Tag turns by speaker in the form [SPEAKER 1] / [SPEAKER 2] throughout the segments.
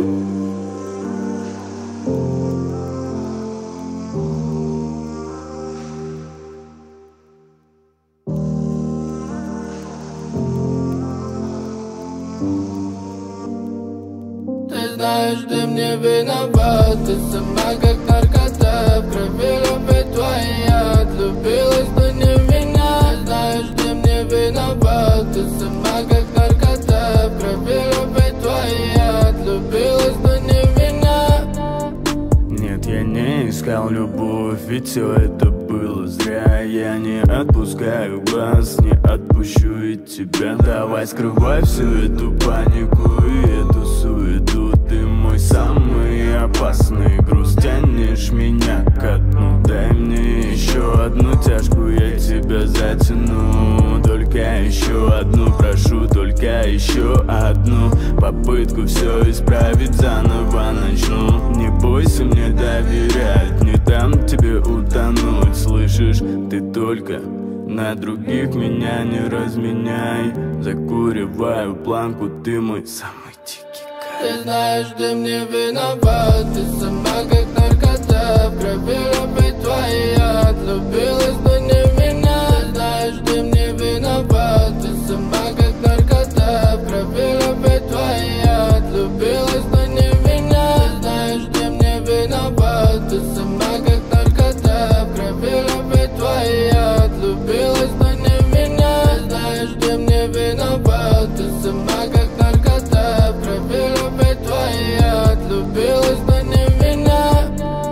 [SPEAKER 1] Ты знаешь, ты мне виноват. Ты сама как наркота, в крови любит твой яд. Влюбилась, но не в меня. Знаешь, ты мне виноват. Ты сама как наркота, в крови любит твой яд. Влюбилась, но не в меня.
[SPEAKER 2] Нет, я не искал любовь, ведь все это было зря. Я не отпускаю вас, не отпущу и тебя. Давай скрывай всю эту панику и эту суету. Ты мой самый опасный груз, тянешь меня ко дну. Дай мне еще одну тяжку, я тебя затяну. Только еще одну, прошу, только еще одну попытку все исправить, заново начну. Не бойся мне доверять, не дам тебе утонуть. Слышишь, ты только на других меня не разменяй. Закуриваю планку, ты мой самый дикий кайф.
[SPEAKER 1] Ты знаешь, ты мне виноват. Ты сама как наркота, в крови любит твой яд. Влюбилась, но не в меня. Ты знаешь, ты мне виноват. Ты сама как наркота, в крови любит твой яд. Влюбилась, но не в меня. Ты знаешь, ты мне виноват. Ты сама как наркота, в крови любит твой яд. Влюбилась, но не в меня. Ты знаешь, ты мне виноват. Ты сама как наркота, в крови любит твой яд. Влюбилась, но не в меня.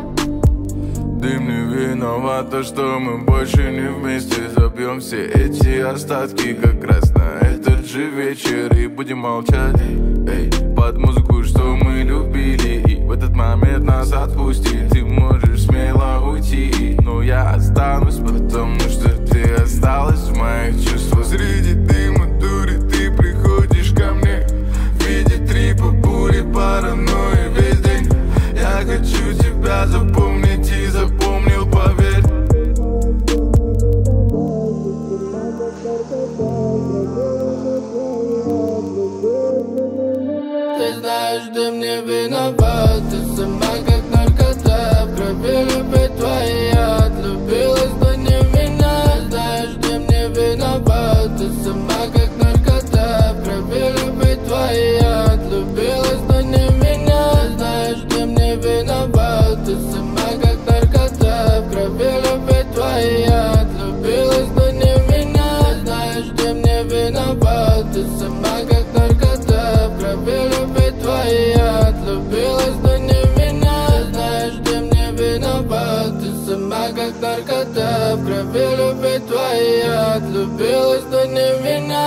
[SPEAKER 3] Ты мне виновата, что мы больше не вместе. Забьем все эти остатки как раз на этот же вечер и будем молчать, эй, под музыку, что мы любили. И в этот момент нас отпусти. Ты можешь смело уйти, но я останусь, потому что ты осталась в моих чувствах. Среди дыма, дури, ты приходишь ко мне в виде трипа, бури, паранойи весь день. Я хочу тебя запомнить и запомнил, поверь.
[SPEAKER 1] Ты знаешь, ты мне виноват. Ты сама как наркота, в крови любит твой яд. Влюбилась, но не в меня. Знаешь, ты мне виноват. Ты сама как наркота, в крови любит твой яд. Влюбилась, но не в меня. Знаешь, ты мне виноват. Ты сама как наркота, в крови любит твой яд. Влюбилась, но не в меня. Знаешь, ты мне виноват. Ты сама как наркота, в крови любит твой яд. Влюбилась, но не в меня. Знаешь, ты мне виноват. Ты сама как наркота, в крови любит твой яд. Влюбилась, но не в меня.